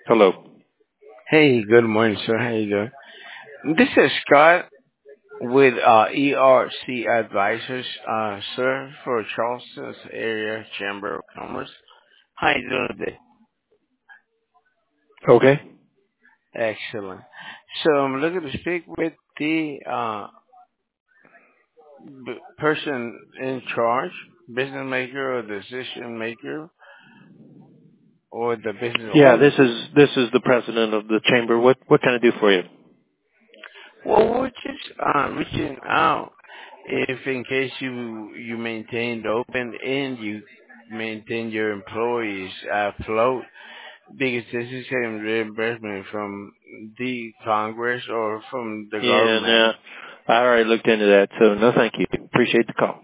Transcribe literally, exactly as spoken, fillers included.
Hello. Hey, good morning, sir. How you doing? This is Scott with uh, E R C Advisors, uh, sir, for Charleston's Area Chamber of Commerce. How you doing today? Okay. Excellent. So I'm looking to speak with the uh, b- person in charge, business maker or decision maker, or the business Yeah, owner. this is this is the president of the chamber. What what can I do for you? Well, we're just uh, reaching out if in case you you maintain the open and you maintain your employees afloat because this is a reimbursement from the Congress or from the Yeah, government. no, I already looked into that, so no, thank you. Appreciate the call.